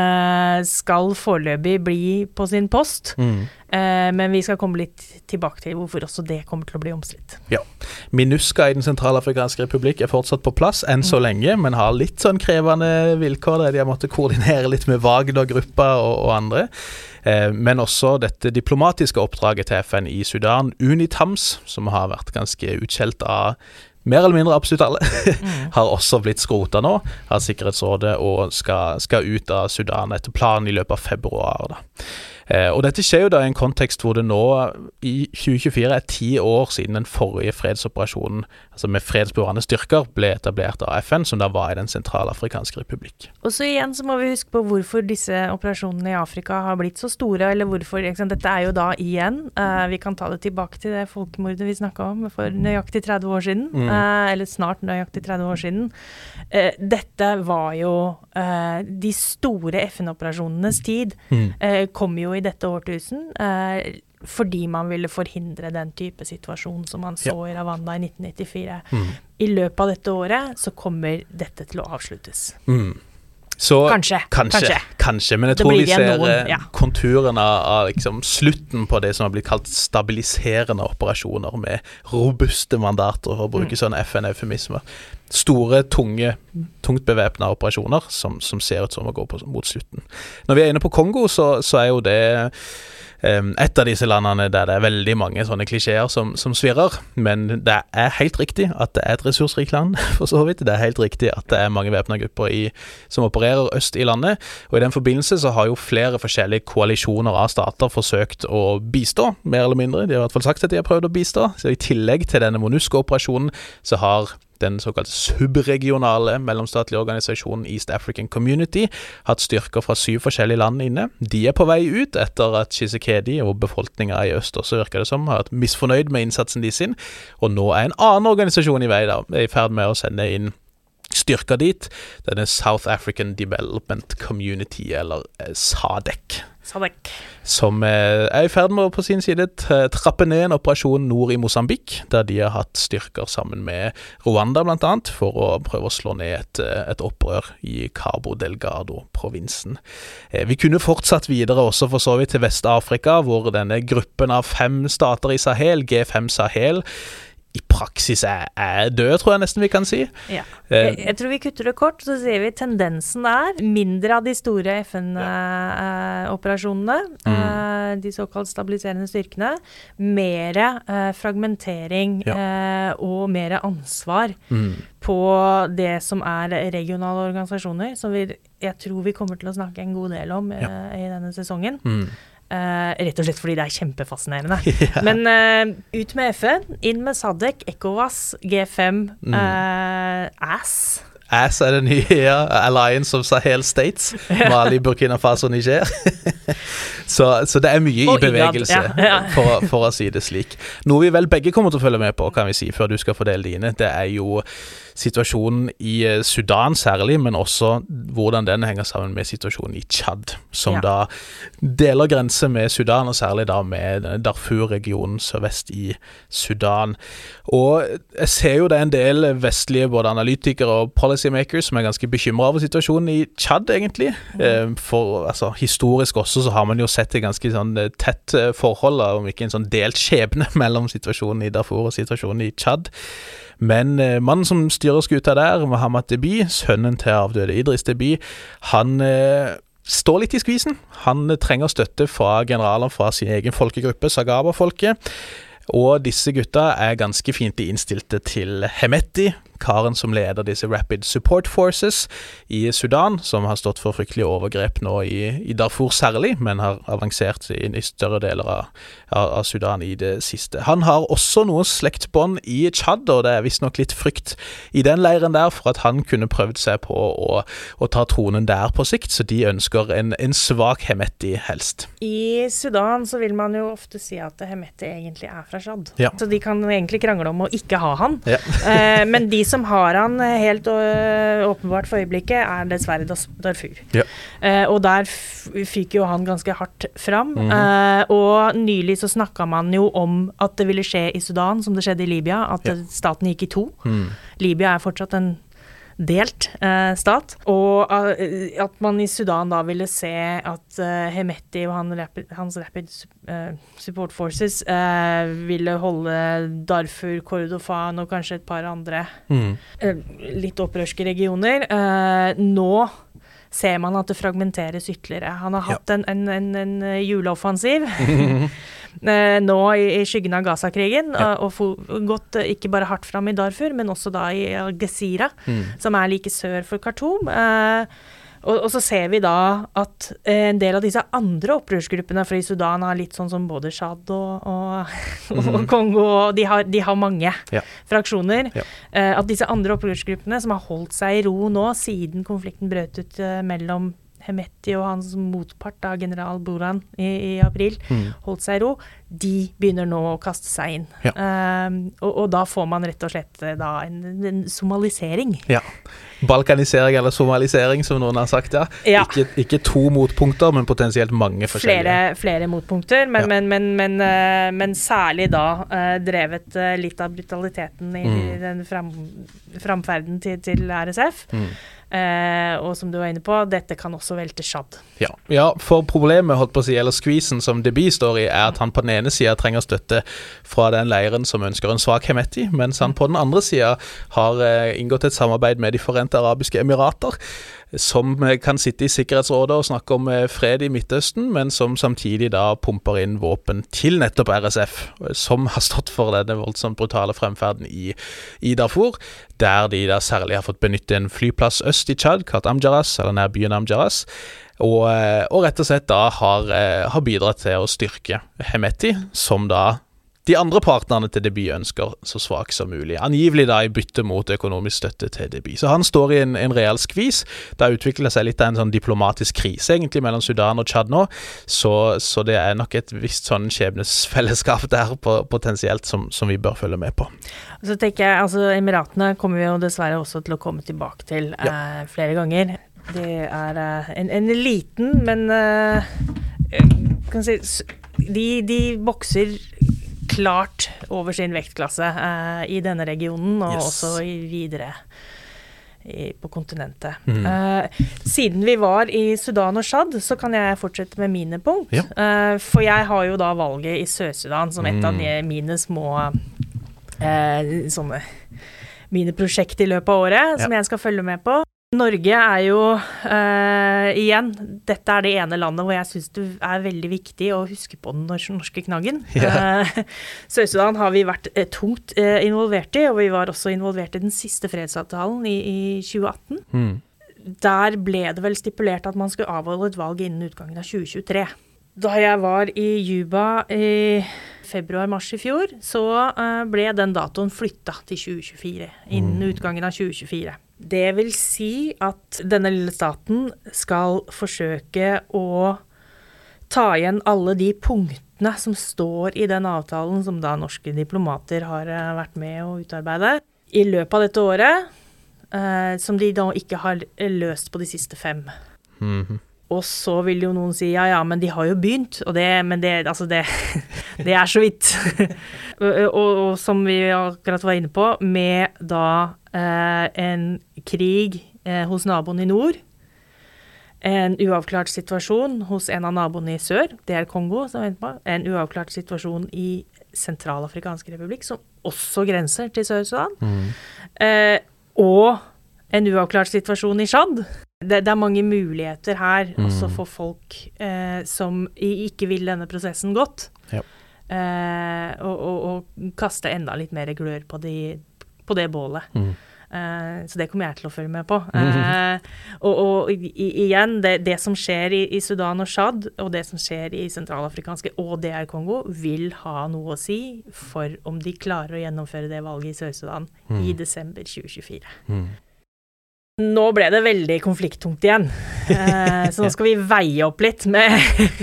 eh, skal foreløpig bli på sin post, mm. eh, men vi skal komme litt tilbake til hvorfor også det kommer til å bli omstridt. Ja, MINUSCA i den sentralafrikanske republikk er fortsatt på plass enn så lenge, men har litt sånn krevende vilkår der de har måttet koordinere litt med Wagner-gruppa og, og andre. Eh, men også dette diplomatiske oppdraget til F N i Sudan, UNITAMS, som har vært ganske utskjelt av mer eller mindre absolutt alle, mm. har også blitt skrotet nå av Sikkerhetsrådet og skal, skal ut av Sudan etter planen i løpet av februar. Da. Eh, og dette skjer jo da i en kontekst hvor det nå i tjue tjuefire er ti år siden den forrige fredsoperasjonen, altså med fredsbevarende styrker, ble etablert av F N, som da var i den sentralafrikanske republikk. Og så igjen så må vi huske på hvorfor disse operasjonene i Afrika har blitt så store, eller hvorfor, ikke sant? Dette er jo da igjen, uh, vi kan ta det tilbake til det folkemordet vi snakket om for nøyaktig tretti år siden, mm. uh, eller snart nøyaktig tretti år siden. Uh, dette var jo uh, de store F N-operasjonenes tid, mm. uh, kom jo i dette årtusen, uh, fordi man ville forhindre den type situasjon som man så ja. i Rwanda i nitten nittifire. Mm. I løpet av dette året så kommer dette til å avsluttes. Mm. Så, kanskje, kanskje, kanskje. Kanskje, men jeg det tror vi ser noen, ja. konturene av liksom, slutten på det som har blitt kalt stabiliserende operasjoner med robuste mandater, for å bruke mm. sånn F N-eufemismer. Store, tunge, tungt bevæpnede operasjoner som, som ser ut som å gå på, mot slutten. Når vi er inne på Kongo, så, så er jo det um, et av disse landene der det er veldig mange sånne klisjeer som, som svirrer, men det er helt riktig at det er et ressursrikt land, for så vidt. Det er helt riktig at det er mange væpnede grupper i, som opererer øst i landet, og i den forbindelse så har jo flere forskjellige koalisjoner av stater forsøkt å bistå, mer eller mindre. De har i hvert fall sagt at de har prøvd å bistå, så i tillegg til denne MONUSCO-operasjonen så har den såkalte subregionale mellomstatlige organisasjonen East African Community hatt styrker fra syv forskjellige land inne. De er på vei ut etter at Tshisekedi og befolkningen i øst også virker det som har vært misfornøyd med innsatsen de sin, og nå er en annen organisasjon i vei da, er i ferd med å sende inn styrker dit. Denne South African Development Community, eller S A D C. Sadek. Som er i ferd med å på sin side trappe ned en operasjon nord i Mosambik, der de har hatt styrker sammen med Rwanda blant annet, for å prøve å slå ned et, et opprør i Cabo Delgado-provinsen. Vi kunne fortsatt videre også for så vidt til Vest-Afrika, hvor denne gruppen av fem stater i Sahel, G fem Sahel, i praksis er, er død, tror jeg nesten vi kan si. Ja. Jeg, jeg tror vi kutter det kort, så ser vi tendensen der. Mindre av de store F N-operasjonene, ja. mm. de såkalt stabiliserende styrkene. Mere eh, fragmentering ja. eh, og mer ansvar mm. på det som er regionale organisasjoner, som vi, jeg tror vi kommer til å snakke en god del om ja. eh, i denne sesongen. Mm. Uh, rett og slett fordi det er kjempefascinerende. Yeah. Men uh, ut med F N, inn med S A D C, ECOWAS, G fem, mm. uh, A S. A S er det nye, ja. Alliance of Sahel States. Mali, Burkina Faso, Niger. så, så det er mye og i bevegelse, ja. Ja. For, for å si det slik. Noe vi vel begge kommer til å følge med på, kan vi si, før du skal fordele dine. Det er jo situasjonen i Sudan særlig, men også hvordan den henger sammen med situasjonen i Tchad, som ja. Da deler grense med Sudan, og særlig da med Darfur-regionen sørvest i Sudan. Og jeg ser jo det er en del vestlige både analytikere og policymakers som er ganske bekymret over situasjonen i Tchad, egentlig. Mm. For altså, historisk også så har man jo sett et ganske sånn tett forhold, om ikke en sånn delt skjebne mellom situasjonen i Darfur og situasjonen i Tchad. Men eh, mannen som styrer skuta der, Mohammed Deby, sønnen til avdøde Idris Deby, han eh, står litt i skvisen. Han eh, trenger støtte fra generaler fra sin egen folkegruppe, Sagaba-folket. Og disse gutta er ganske fint innstilte til Hemeti, karen som leder disse Rapid Support Forces i Sudan, som har stått for fryktelige overgrep nå i, i Darfur særlig, men har avansert i, i større deler av, av Sudan i det siste. Han har også noe slektbånd i Tchad, og det er vist nok litt frykt i den leiren der for at han kunne prøvd seg på å, å ta tronen der på sikt, så de ønsker en, en svak Hemeti helst. I Sudan så vil man jo ofte si at Hemeti egentlig er fra Tchad, ja. Så de kan egentlig krangle om å ikke ha han. Ja. eh, men de som har han helt øh, åpenbart for øyeblikket er dessverre Darfur. Ja. Eh, og der fikk jo han ganske hardt fram. Mm-hmm. eh, og nylig så snakket man jo om at det ville skje i Sudan, som det skjedde i Libya, at ja. Staten gikk i to. Mm. Libya er fortsatt en delt eh, stat, og uh, at man i Sudan da ville se at uh, Hemeti og han rapid, hans Rapid uh, Support Forces uh, ville holde Darfur, Kordofan og kanskje et par andre mm. uh, litt opprørske regioner. Uh, nå ser man at det fragmenteres ytterligere. Han har hatt ja. en, en, en, en juleoffensiv nå i, i skyggen av Gaza-krigen, ja. og, og gått ikke bare hardt fram i Darfur, men også da i Al-Gezira, mm. som er like sør for Khartoum. Eh, og, og så ser vi da at en del av disse andre opprørsgruppene fra Sudan har litt sånn som både Tchad og, og, mm. og Kongo, og de har, de har mange ja. fraksjoner. Ja. Eh, at disse andre opprørsgruppene som har holdt seg i ro nå, siden konflikten brøt ut eh, mellom Hemeti og hans motpart, da, general Buran, i, i april, mm. holdt seg i ro, de begynner nå å kaste seg inn. Ja. Um, og, og da får man rett og slett da en, en somalisering. Ja, balkanisering eller somalisering, som noen har sagt, ja. ja. Ikke, ikke to motpunkter, men potensielt mange forskjellige. Flere, flere motpunkter, men, ja. men, men, men, uh, men særlig da uh, drevet uh, litt av brutaliteten i, mm. i den fram, framferden til, til R S F. Mm. Eh, og som du var inne på, dette kan også velte Tsjad. Ja. ja, for problemet, holdt på å si, eller skvisen som Deby står i, er at han på den ene siden trenger støtte fra den leiren som ønsker en svak Hemeti, mens han på den andre siden har eh, inngått et samarbeid med de Forente Arabiske Emirater, som kan sitte i Sikkerhetsrådet og snakke om fred i Midtøsten, men som samtidig da pumper inn våpen til nettopp R S F, som har stått for denne voldsomt brutale fremferden i, i Darfur, der de da særlig har fått benytte en flyplass øst i Tsjad, kalt Amjaras, eller nær byen Amjaras, og, og rett og slett da har, har bidratt til å styrke Hemeti, som da de andre partnerne til Deby ønsker så svak som mulig, angivelig da i bytte mot økonomisk støtte til Deby. Så han står i en, en reell skvis. Det har utviklet seg litt av en sånn diplomatisk krise egentlig mellom Sudan og Tsjad nå, så, så det er nok et visst sånn skjebnesfellesskap der på, potensielt som, som vi bør følge med på. Så tenker jeg, altså Emiratene kommer vi jo dessverre også til å komme tilbake til ja. eh, flere ganger. Det er eh, en, en liten, men eh, kan si, de, de bokser klart over sin vektklasse eh, i denne regionen, og yes. også i videre i, på kontinentet. Mm. Eh, siden vi var i Sudan og Tsjad, så kan jeg fortsette med mine punkt. Ja. Eh, for jeg har jo da valget i Sør-Sudan som et mm. av de, mine små eh, sånne mine prosjekt i løpet av året, ja. som jeg skal følge med på. Norge er jo, uh, igjen, dette er det ene landet hvor jeg synes det er veldig viktig å huske på den norske knaggen. Yeah. Uh, Sør-Sudan har vi vært uh, tungt uh, involvert i, og vi var også involvert i den siste fredsavtalen i, i tjue atten. Mm. Der ble det vel stipulert at man skulle avholde et valg innen utgangen av tjue tjuetre. Da jeg var i Juba i februar-mars i fjor, så uh, ble den datoen flyttet til tjue tjuefire, innen mm. utgangen av tjue tjuefire. Det vil si at denne lille staten skal forsøke å ta igjen alle de punktene som står i den avtalen som da norske diplomater har vært med å utarbeide i løpet av dette året, eh, som de da ikke har løst på de siste fem. Mm-hmm. Og så vil jo noen si, ja, ja, men de har jo begynt, og det, men det, altså det, det er så vidt. og, og, og som vi akkurat var inne på, med da eh, en krig eh, hos naboen i nord, en uavklart situasjon hos en av naboene i sør, det er Kongo, som vi er inne på, en uavklart situasjon i Sentralafrikansk republikk, som også grenser til Sør-Sudan, mm. eh, og en uavklart situasjon i Tsjad. Det, det er mange muligheter her, mm. også for folk eh, som ikke vil denne prosessen godt, ja. eh, og, og, og kaste enda litt mer glør på, de, på det bålet. Mm. Eh, så det kommer jeg til å følge med på. Eh, og, og i, igjen, det, det som skjer i, i Sudan og Tsjad, og det som skjer i Sentralafrikanske og D R Kongo, vil ha noe å si for om de klarer å gjennomføre det valget i Sør-Sudan mm. i desember tjue tjuefire. Mm. Nå ble det veldig konflikttungt igjen, eh, så nå skal vi veie opp litt med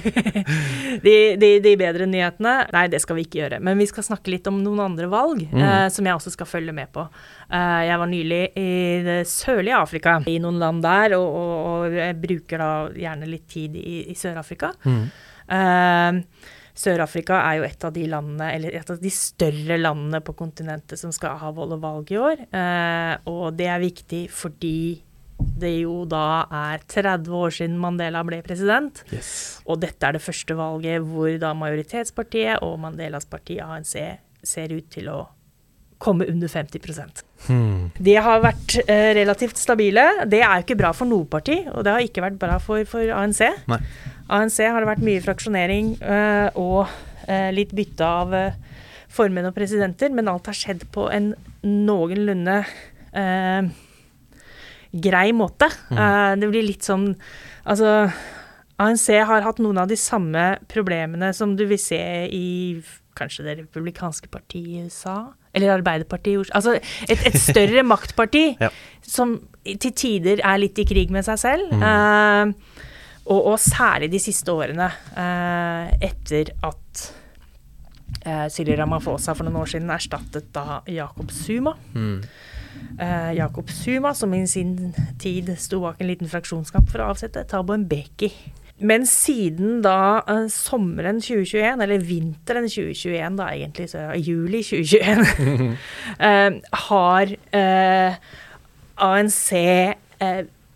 de, de, de bedre nyhetene. Nei, det skal vi ikke gjøre, men vi skal snakke litt om noen andre valg, mm. eh, som jeg også skal følge med på. Eh, jeg var nylig i det sørlige Afrika, i noen land der, og, og, og jeg bruker da gjerne litt tid i, i Sør-Afrika. Mm. Eh, Sør-Afrika er jo et av de landene, eller et av de større landene på kontinentet som skal avholde valg i år, eh, og det er viktig fordi det jo da er tretti år siden Mandela ble president, yes. og dette er det første valget hvor da majoritetspartiet og Mandelas parti A N C ser ut til å komme under femti prosent. Hmm. De har vært eh, relativt stabile. Det er jo ikke bra for noe parti, og det har ikke vært bra for, for A N C. Nei. A N C har det vært mye fraksjonering øh, og øh, litt bytte av øh, formenn og presidenter, men alt har skjedd på en noenlunde øh, grei måte. Mm. Uh, det blir litt sånn, altså A N C har hatt noen av de samme problemene som du vil se i kanskje det republikanske partiet i U S A, eller Arbeiderpartiet, altså et, et større maktparti ja. som til tider er litt i krig med seg selv. Mm. Uh, Og, og særlig de siste årene, eh, etter at eh, Cyril Ramaphosa for noen år siden erstattet da Jacob Zuma. Mm. Eh, Jacob Zuma, som i sin tid sto bak en liten fraksjonskamp for å avsette Thabo Mbeki. Men siden da eh, sommeren tjue tjueen, eller vinteren tjue tjueen da egentlig, så juli tjue tjueen, eh, har eh, A N C eh,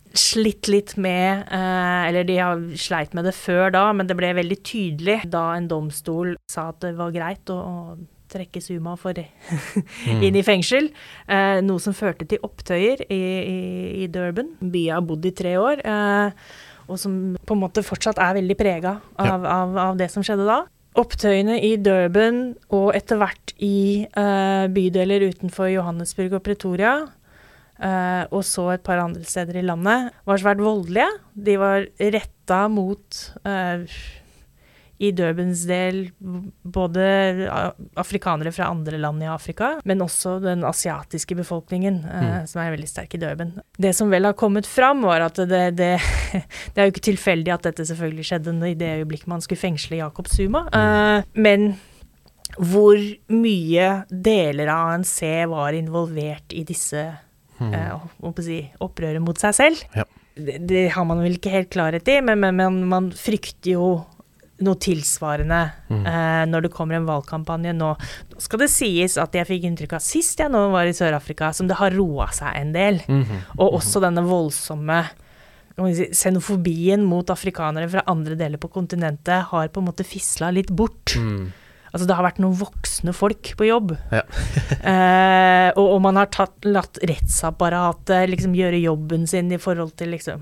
slitt litt med, eh, eller de har sleit med det før da, men det ble veldig tydelig da en domstol sa at det var greit å, å trekke Zuma for mm. inn i fengsel. Eh, noe som førte til opptøyer i, i, i Durban. Byen har bodd i tre år, eh, og som på en måte fortsatt er veldig preget av, ja. av, av det som skjedde da. Opptøyene i Durban og etter hvert i eh, bydeler utenfor Johannesburg og Pretoria, Uh, og så et par andre steder i landet, var svært voldelige. De var rettet mot, uh, i Durbans del, både afrikanere fra andre land i Afrika, men også den asiatiske befolkningen, uh, mm. som er veldig sterk i Durban. Det som vel har kommet fram var at det, det, det er jo ikke tilfeldig at dette selvfølgelig skjedde i det øyeblikk man skulle fengsle Jacob Zuma, uh, men hvor mye deler av A N C var involvert i disse Mm. Uh, si, opprøret mot seg selv. Ja. Det, det har man vel ikke helt klarhet i, men, men, men man frykter jo noe tilsvarende mm. uh, når det kommer en valgkampanje nå. Nå skal det sies at jeg fikk inntrykk av sist jeg nå var i Sør-Afrika, som det har roet seg en del. Mm-hmm. Og også denne voldsomme si, xenofobien mot afrikanere fra andre deler på kontinentet har på en måte fislet litt bort. Mm. Altså det har vært noen voksne folk på jobb, ja. eh, og, og man har tatt, latt rettsapparatet liksom gjøre jobben sin i forhold til liksom,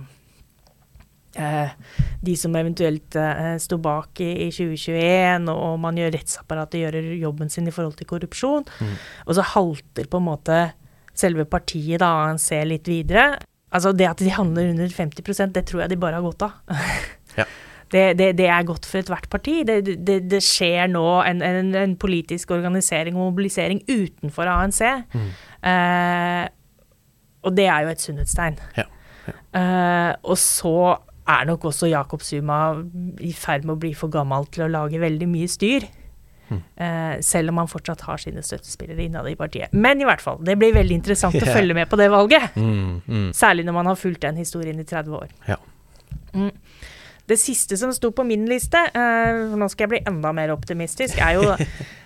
eh, de som eventuelt eh, stod bak i, i tjue tjueen, og, og man gjør rettsapparatet gjøre jobben sin i forhold til korrupsjon, mm. og så halter på en måte selve partiet da, A N C litt videre. Altså det at de handler under femti prosent, det tror jeg de bare har gått av. Ja. Det, det, det er godt for et hvert parti. Det, det, det skjer nå en, en, en politisk organisering og mobilisering utenfor A N C. Mm. Eh, og det er jo et sunnhetstegn. Ja. Ja. Eh, og så er nok også Jacob Zuma i ferd med å bli for gammel til å lage veldig mye styr. Mm. Eh, selv om han fortsatt har sine støttespillere innad i partiet. Men i hvert fall, det blir veldig interessant yeah. å følge med på det valget. Mm, mm. Særlig når man har fulgt den historien i tretti år. Ja. Mm. Det siste som sto på min liste, eh, nå skal jeg bli enda mer optimistisk, er jo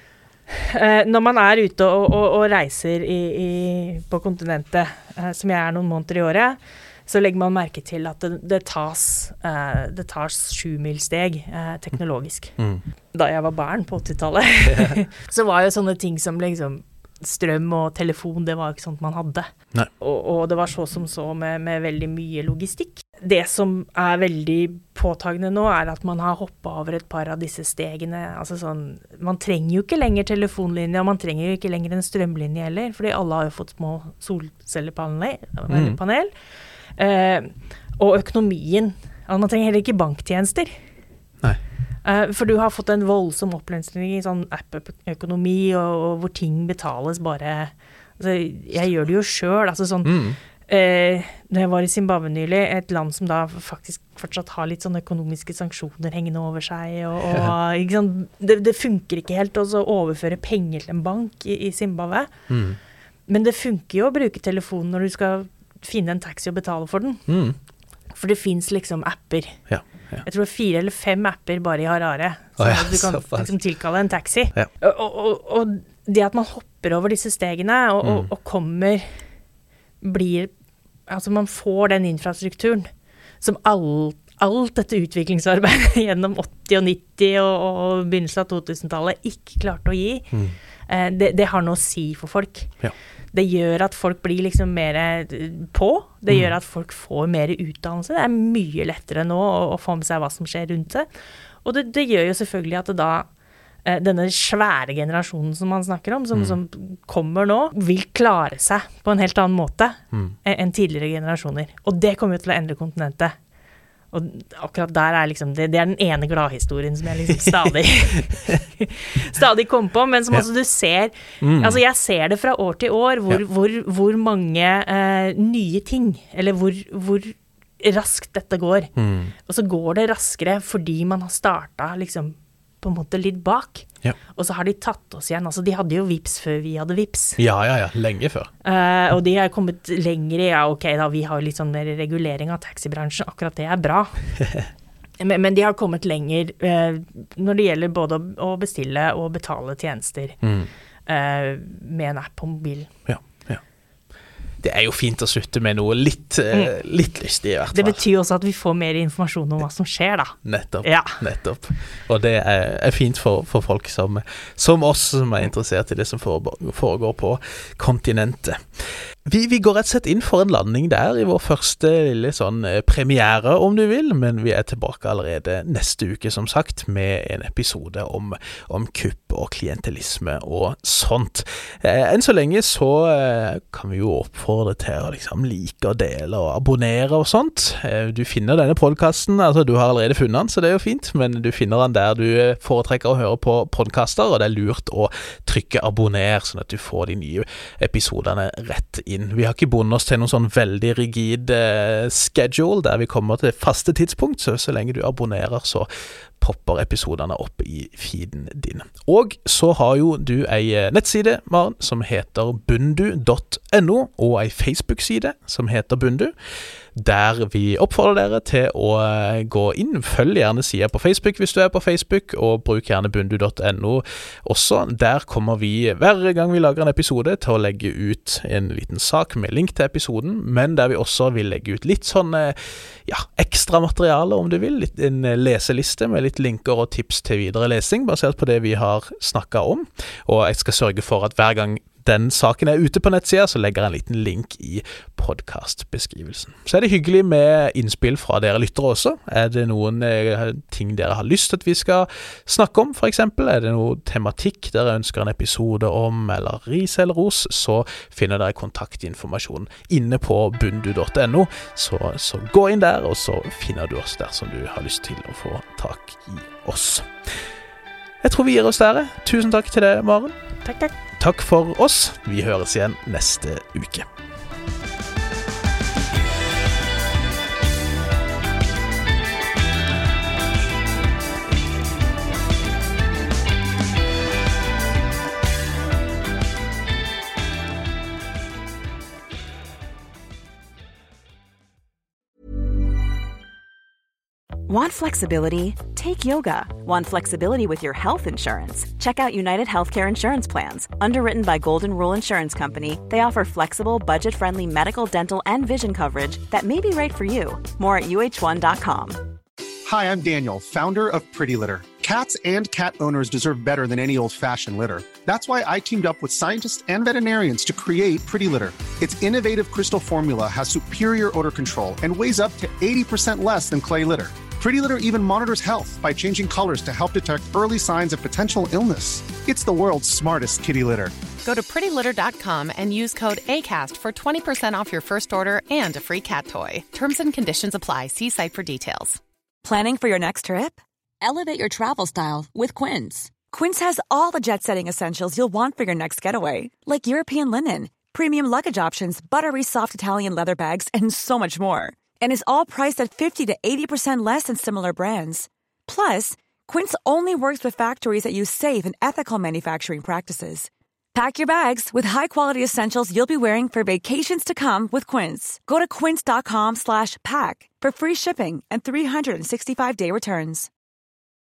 eh, når man er ute og, og, og reiser i, i, på kontinentet, eh, som jeg er noen måneder i året, så legger man merke til at det, det tas, eh, det tas sjumilssteg eh, teknologisk. Mm. Da jeg var barn på åttitallet, så var jo sånne ting som liksom strøm og telefon, det var ikke sånt man hadde. Og, og det var så som så med, med veldig mye logistikk. Det som er veldig påtagende nå er at man har hoppet over et par av disse stegene. Altså sånn, man trenger jo ikke lenger telefonlinje, og man trenger jo ikke lenger en strømlinje heller, fordi alle har jo fått små solcellepanel. Mm. Panel. Eh, og økonomien, altså man trenger heller ikke banktjenester. Nei. Uh, for du har fått en voldsom oppløsning i sånn app-økonomi, og, og hvor ting betales bare, altså, jeg gjør det jo selv, altså sånn, mm. uh, når jeg var i Zimbabwe nylig, et land som da faktisk fortsatt har litt sånne økonomiske sanksjoner hengende over seg, og, og ikke sant, det, det funker ikke helt å overføre penger til en bank i, i Zimbabwe, mm. men det funker jo å bruke telefonen når du skal finne en taxi og betale for den, mm. for det finnes liksom apper. Ja. Ja. Jeg tror det er fire eller fem apper bare i Harare, så oh, ja, du kan liksom tilkalle en taxi. Ja. Og, og, og det at man hopper over disse stegene, og, mm. og, og kommer, blir, altså man får den infrastrukturen som all, alt dette utviklingsarbeidet gjennom åtti og nitti og, og begynnelsen av to-tusentallet ikke klarte å gi, mm. eh, det, det har noe å si for folk. Ja. Det gjør at folk blir liksom mer på, det gjør at folk får mer utdannelse, det er mye lettere nå å, å få med seg hva som skjer rundt det, og det, det gjør jo selvfølgelig at det da, eh, denne svære generasjonen som man snakker om, som, mm. som kommer nå, vil klare seg på en helt annen måte mm. enn tidligere generasjoner, og det kommer jo til å endre kontinentet. Og akkurat der er liksom, det, det er den ene gladhistorien som jeg liksom stadig stadig kom på, men som altså du ser, mm. altså jeg ser det fra år til år, hvor, ja. hvor, hvor mange eh, nye ting, eller hvor, hvor raskt dette går. Mm. Og så går det raskere fordi man har startet liksom på en måte litt bak. Ja. Og så har de tatt oss igjen. Altså de hadde jo Vips før vi hadde Vips. Ja, ja, ja. Lenge før. Uh, og de har kommet lenger i, ja, ok da, vi har jo litt sånn mer regulering av taxibransjen. Akkurat det er bra. men, men de har kommet lenger uh, når det gjelder både å, å bestille og betale tjenester mm. uh, med en app på mobilen. Ja, ja. det er jo fint å slutte med noe litt, mm. litt lystig i hvert fall. Det betyr også at vi får mer informasjon om hva som skjer da. Nettopp, ja. nettopp. Og det er, er fint for, for folk som, som oss som er interessert i det som foregår på kontinentet. Vi, vi går rett og slett inn for en landing der i vår første lille sånn premiere, om du vil, men vi er tilbake allerede neste uke, som sagt, med en episode om, om kupp og klientelisme og sånt. Eh, enn så lenge så eh, kan vi jo oppfordre til å liksom like og dele og abonnere og sånt. Eh, du finner denne podcasten, altså du har allerede funnet den, så det er jo fint, men du finner den der du foretrekker å høre på podcaster, og det er lurt å trykke abonner, sånn at du får de nye episodene rett inn. Vi har ikke bundet oss til noen sånn veldig rigid eh, schedule der vi kommer til faste tidspunkt, så så lenge du abonnerer så popper episoderne opp i feeden din. Og så har jo du ei nettside, Maren, som heter bundu punktum no, og ei Facebook-side som heter Bundu, der vi oppfordrer dere til å gå inn. Følg gjerne siden på Facebook hvis du er på Facebook, og bruk gjerne bundu punktum no også. Der kommer vi hver gang vi lager en episode til å legge ut en liten sak med link til episoden, men der vi også vil legge ut litt sånn ja, ekstra materiale, om du vil, litt, en leseliste med litt linker og tips til videre lesing, basert på det vi har snakket om. Og jeg skal sørge for at hver gang den saken er ute på nettsida, så legger jeg en liten link i podcastbeskrivelsen. Så er det hyggelig med innspill fra dere lyttere også. Er det noen eh, ting dere har lyst til at vi skal snakke om, for eksempel? Er det noe tematikk dere ønsker en episode om, eller ris eller ros, så finner dere kontaktinformasjon inne på bundu punktum no. Så, så gå inn der, og så finner du oss der som du har lyst til å få tak i oss. Jeg tror vi gir oss der. Tusen takk til deg, Maren. Takk, takk. Takk for oss. Vi høres igjen neste uke. Want flexibility? Take yoga. Want flexibility with your health insurance? Check out United Healthcare Insurance Plans. Underwritten by Golden Rule Insurance Company, they offer flexible, budget-friendly medical, dental, and vision coverage that may be right for you. More at U H one dot com. Hi, I'm Daniel, founder of Pretty Litter. Cats and cat owners deserve better than any old-fashioned litter. That's why I teamed up with scientists and veterinarians to create Pretty Litter. Its innovative crystal formula has superior odor control and weighs up to eighty percent less than clay litter. Pretty Litter even monitors health by changing colors to help detect early signs of potential illness. It's the world's smartest kitty litter. Go to pretty litter dot com and use code ACAST for twenty percent off your first order and a free cat toy. Terms and conditions apply. See site for details. Planning for your next trip? Elevate your travel style with Quince. Quince has all the jet-setting essentials you'll want for your next getaway, like European linen, premium luggage options, buttery soft Italian leather bags, and so much more. And is all priced at fifty to eighty percent less than similar brands. Plus, Quince only works with factories that use safe and ethical manufacturing practices. Pack your bags with high-quality essentials you'll be wearing for vacations to come with Quince. Go to quince dot com slash pack for free shipping and three sixty-five day returns.